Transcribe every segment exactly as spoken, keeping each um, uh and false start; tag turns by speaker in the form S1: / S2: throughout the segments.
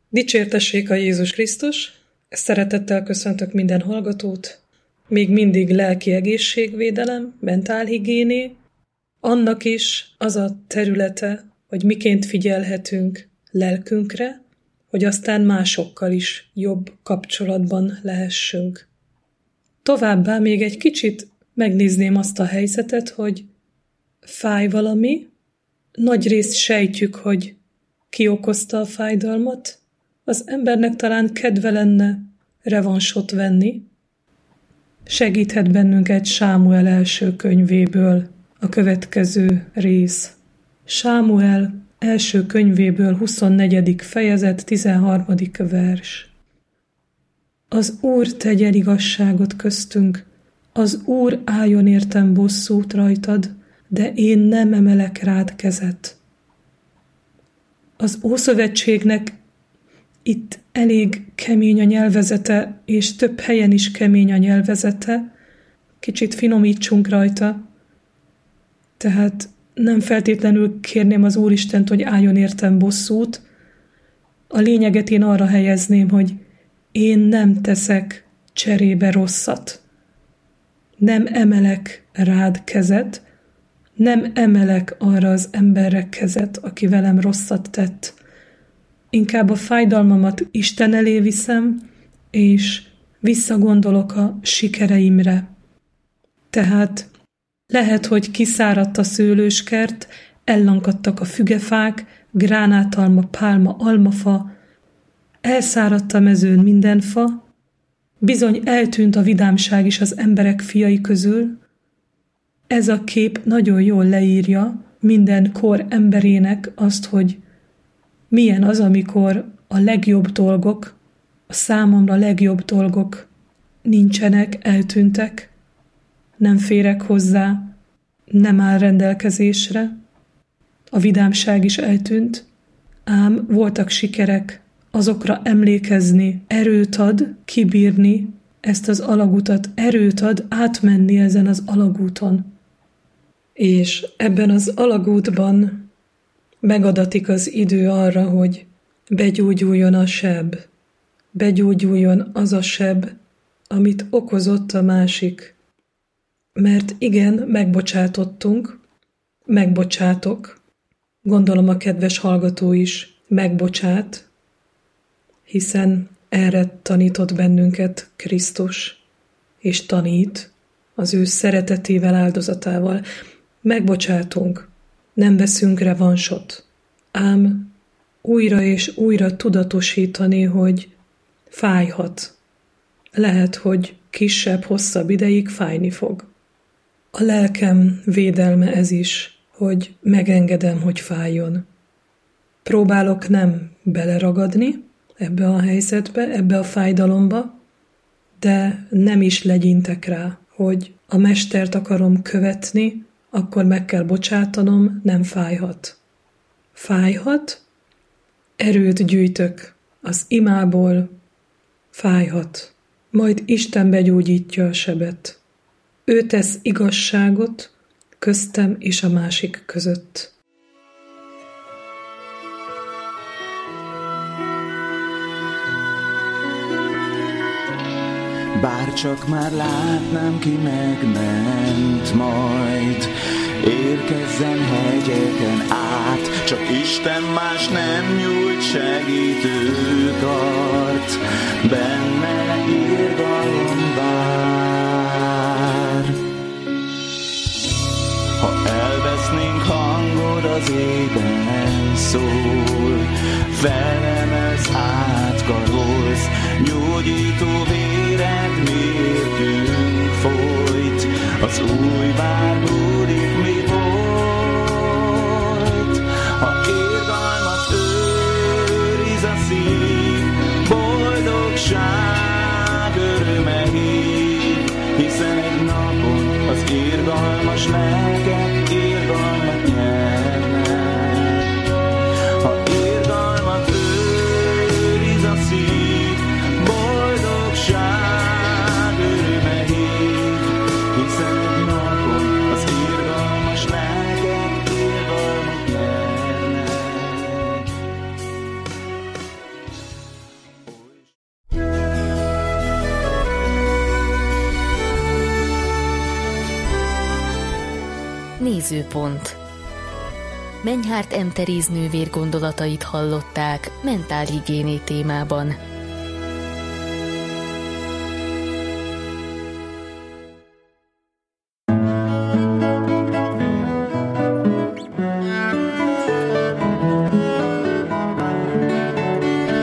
S1: Dicsértessék a Jézus Krisztus! Szeretettel köszöntök minden hallgatót. Még mindig lelki egészségvédelem, mentálhigiéné. Annak is az a területe, hogy miként figyelhetünk lelkünkre, hogy aztán másokkal is jobb kapcsolatban lehessünk. Továbbá még egy kicsit megnézném azt a helyzetet, hogy fáj valami, nagyrészt sejtjük, hogy ki okozta a fájdalmat, az embernek talán kedve lenne revansot venni. Segíthet bennünket Sámuel első könyvéből a következő rész. Sámuel első könyvéből huszonnegyedik fejezet, tizenharmadik vers. Az Úr tegyen igazságot köztünk, az Úr álljon értem bosszút rajtad, de én nem emelek rád kezet. Az Ószövetségnek itt elég kemény a nyelvezete, és több helyen is kemény a nyelvezete. Kicsit finomítsunk rajta. Tehát nem feltétlenül kérném az Úristent, hogy álljon értem bosszút. A lényeget én arra helyezném, hogy én nem teszek cserébe rosszat. Nem emelek rád kezet, nem emelek arra az emberre kezet, aki velem rosszat tett. Inkább a fájdalmamat Isten elé viszem, és visszagondolok a sikereimre. Tehát lehet, hogy kiszáradt a szőlőskert, ellankadtak a fügefák, gránátalma, pálma, almafa, elszáradt a mezőn minden fa, bizony eltűnt a vidámság is az emberek fiai közül. Ez a kép nagyon jól leírja minden kor emberének azt, hogy milyen az, amikor a legjobb dolgok, a számomra legjobb dolgok nincsenek, eltűntek, nem férek hozzá, nem áll rendelkezésre. A vidámság is eltűnt, ám voltak sikerek, azokra emlékezni, erőt ad, kibírni ezt az alagutat, erőt ad átmenni ezen az alagúton. És ebben az alagútban megadatik az idő arra, hogy begyógyuljon a seb, begyógyuljon az a seb, amit okozott a másik. Mert igen, megbocsátottunk, megbocsátok, gondolom a kedves hallgató is megbocsát, hiszen erre tanított bennünket Krisztus, és tanít az ő szeretetével, áldozatával. Megbocsátunk, nem veszünk revansot, ám újra és újra tudatosítani, hogy fájhat. Lehet, hogy kisebb, hosszabb ideig fájni fog. A lelkem védelme ez is, hogy megengedem, hogy fájjon. Próbálok nem beleragadni ebbe a helyzetbe, ebbe a fájdalomba, de nem is legyintek rá, hogy a mestert akarom követni, akkor meg kell bocsátanom, nem fájhat. Fájhat, erőt gyűjtök az imából, fájhat, majd Isten begyógyítja a sebet. Ő tesz igazságot köztem és a másik között.
S2: Bárcsak már látnám, ki megment majd, érkezzen hegyeken át, csak Isten más nem nyújt segítőkart, benne irgalom vár. Ha elvesznénk hangod, az ében szól, felemelsz, átkarolsz, gyógyító véred mértünk folyt, az új vár búrik, mi volt. Ha irgalmat őriz a szív, boldogság öröme hív, hiszen egy napon az irgalmas lelkek irgalmat nyernek. Ha irgalmat őriz a szív, boldogság öröme hív, hiszen egy napon az irgalmas
S3: Nézőpont. Menyhárt M. Teréz nővér gondolatait hallották mentálhigiéné témában.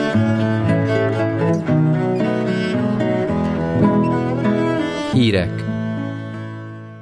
S4: Hírek